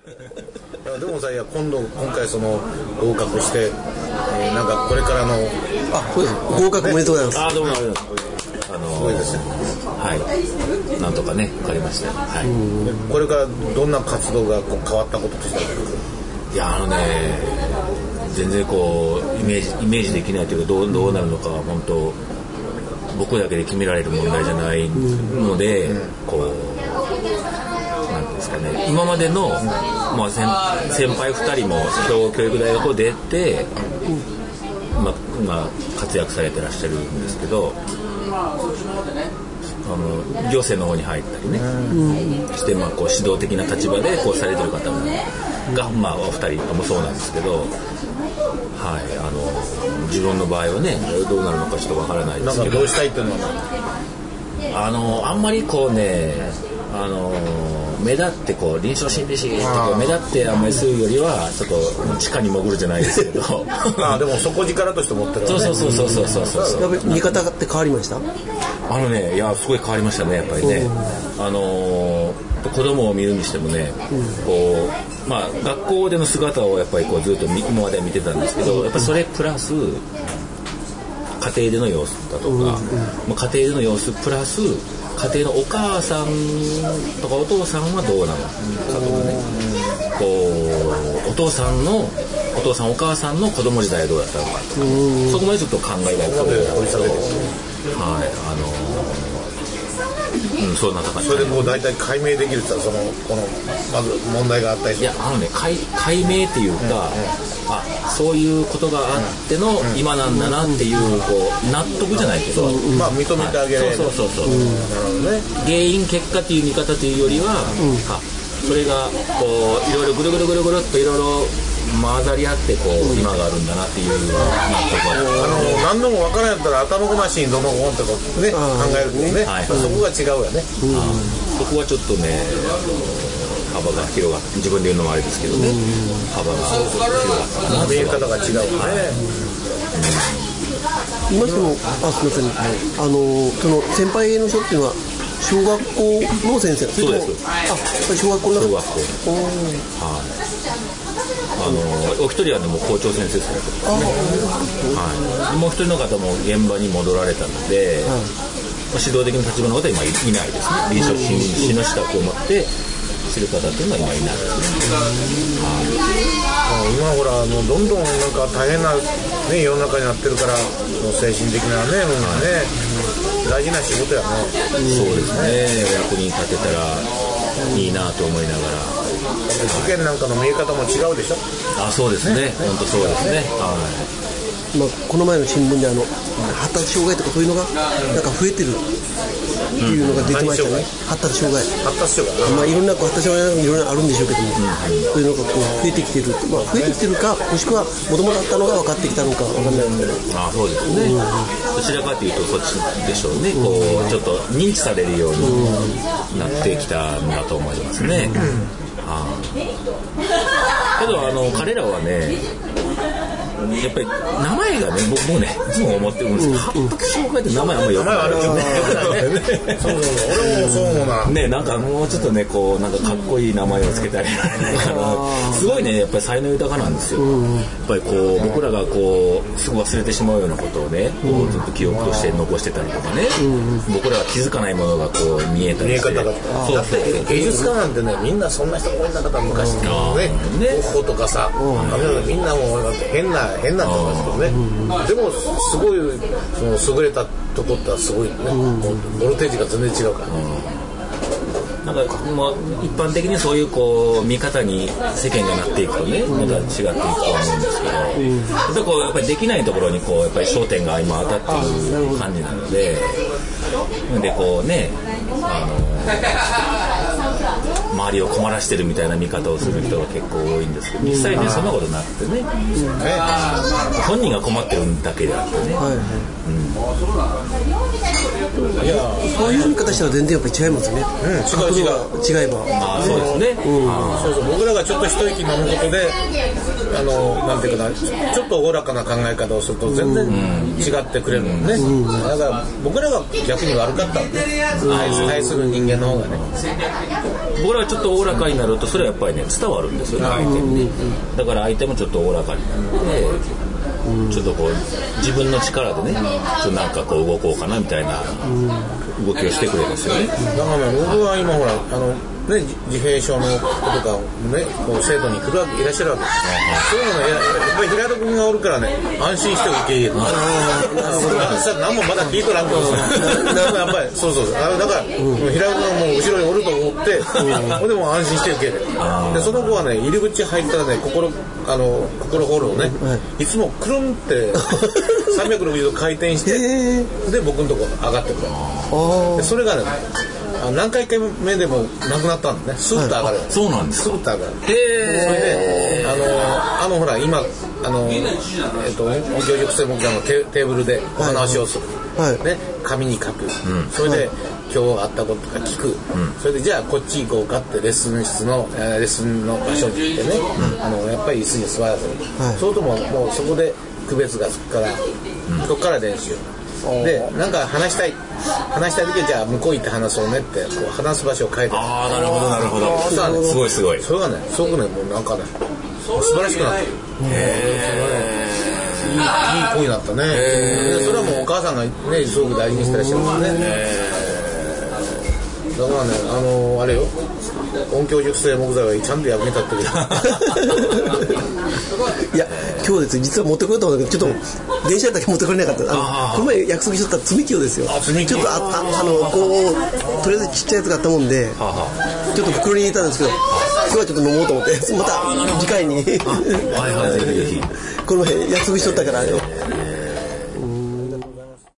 でもさ、今回その合格して、なんかこれからのそうです合格おめでとうございます。 どうもありがとうございます。すごいですね。 はい、なんとかね分かりましたよ。はい。 これからどんな活動が変わったこととしてある？ いや全然こうイメージできないというかどうなるのかは本当僕だけで決められる問題じゃないので、こうなんですかね、今までの、先輩2人も兵庫教育大学を出て、活躍されてらっしゃるんですけど、行政の方に入ったりね、して、こう指導的な立場でこうされてる方が、お二人ともそうなんですけど、はい、自分の場合はねどうなるのかちょっとわからないですけど、 なんかどうしたいっていうのはあんまりこうね目立ってこう臨床心理士ってこう目立ってあんまりするよりはちょっと地下に潜るじゃないですけどでも底力として持ってるわね。 そうやっぱり見方って変わりました？ いやすごい変わりましたね、やっぱりね。子供を見るにしてもね、こう学校での姿をやっぱりこうずっと今まで見てたんですけど、やっぱりそれプラス家庭での様子だとか、家庭での様子プラス家庭のお母さんとかお父さんはどうなのかとかね、こうお父さんお母さんの子供時代はどうだったのかとか、そこまでちょっと考えたいと思うんですけど、そんな高い。 それでこう大体解明できるってこのまず問題があったりする。 いや解明っていうか、そういうことがあっての今なんだなっていう、こう納得じゃないけど、 認めてあげる。 そう、原因結果っていう見方というよりは、それがこういろいろぐるぐるっといろいろ混ざり合ってこう今があるんだなっていう納得は何度も分からんやったら頭ごなしにどの本ってことね考えるけどね、そこが違うよね。 そこはちょっとね幅が広がって自分で言うのもあれですけどね、幅が広がった見え方が違うよね。 今そのすみません、その先輩の人っていうのは小学校の先生？ そうです。 小学校の中。 お一人はもう校長先生されてるんですね。もう一人の方も現場に戻られたので、指導的な立場の方は今いないですね。臨床心理士の資格を持ってする方っていうのは今いないですね。 今ほらどんどんなんか大変な、世の中になってるから、精神的なねものがね、大事な仕事やね。 そうですね。役に立てたらいいなと思いながら。 事件なんかの見え方も違うでしょ。 そうですね。本当そうですね。 この前の新聞で発達障害とかそういうのがなんか増えてるっていうのが出てましたね。発達障害。いろんな発達障害いろいろあるんでしょうけども、そういうのがこう増えてきてる。増えてきてるか、もしくはもともとあったのが分かってきたのか分かんないですけど。 そうですね。どちらかというとそっちでしょうね。こうちょっと認知されるようになってきたんだと思いますね。けど彼らはね、やっぱり名前がね、僕もねいつも思ってるんですけど、発達障害って名前あんまりよくないですよね。 そう俺もそう思うな。 ね、なんかもうちょっとねこうなんかかっこいい名前をつけたりすごいねやっぱり才能豊かなんですよ。やっぱりこう僕らがこうすぐ忘れてしまうようなことをね、こうずっと記憶として残してたりとかね、僕らが気づかないものがこう見えたりして、だって芸術家なんてね、みんなそんな人多いんだから昔のね、ゴッホとかさ、みんなもう変なって言いますけどね、でもすごいその優れたとこってすごいね、ボルテージが全然違うから、 なんかもう一般的にそういうこう見方に世間がなっていくとね、また違っていくとは思うんですけど、やっぱりできないところにこうやっぱり焦点が今当たっている感じなので、こうね周りを困らしてるみたいな見方をする人が結構多いんですけど、実際ねそんなことなくてね、本人が困ってるだけであってね、 いやそういう見方したら全然やっぱり違いますね。 違えば。 そうですね。 そうそう僕らがちょっと一息飲むことでなんていうかなちょっとおおらかな考え方をすると全然違ってくれるもんね。だから僕らが逆に悪かったんで対する人間の方がね。 僕らがちょっとおおらかになるとそれはやっぱりね伝わるんですよね相手に。だから相手もちょっとおおらかになってちょっとこう自分の力でねちょっとなんかこう動こうかなみたいな動きをしてくれるんですよね。 だからね僕は今ほら自閉症の子とかねこう生徒にいらっしゃるわけです。そういうのねやっぱり平戸君がおるからね安心して受け入れる。何もまだ聞いとらんけどやっぱりそうだから平戸君がもう後ろにおると思ってでも安心して受け入れる。でその子はね入り口入ったらね心ホールをねいつもくるんって360度回転してで僕のとこ上がってくる。でそれがね何回目でもなくなったんだね。スーッと上がる。 そうなんですか。 スーッと上がる。それでほら今音響熟成木材のテーブルでお話をする。ね紙に書く。それで今日あったこととか聞く。それでじゃあこっち行こうかってレッスンの場所に行ってねやっぱり椅子に座らずに。そうとももうそこで区別がつくからそこから練習。でなんか話したい時はじゃあ向こう行って話そうねってこう話す場所を変えて。 ああなるほど。すごい。 それがねすごくねもうなんかね素晴らしくなってる。いい子になったね。それはもうお母さんがねすごく大事にしてらっしゃるんですね。だからねあれよ音響熟成木材はちゃんと役に立ってる。 いや今日です実は持ってこようと思ったけどちょっと電車だけ持ってこれなかった。この前約束しとった積み木をですよ。ちょっとこうとりあえずちっちゃいやつがあったもんでちょっと袋に入れたんですけど今日はちょっと飲もうと思ってまた次回にこの前約束しとったから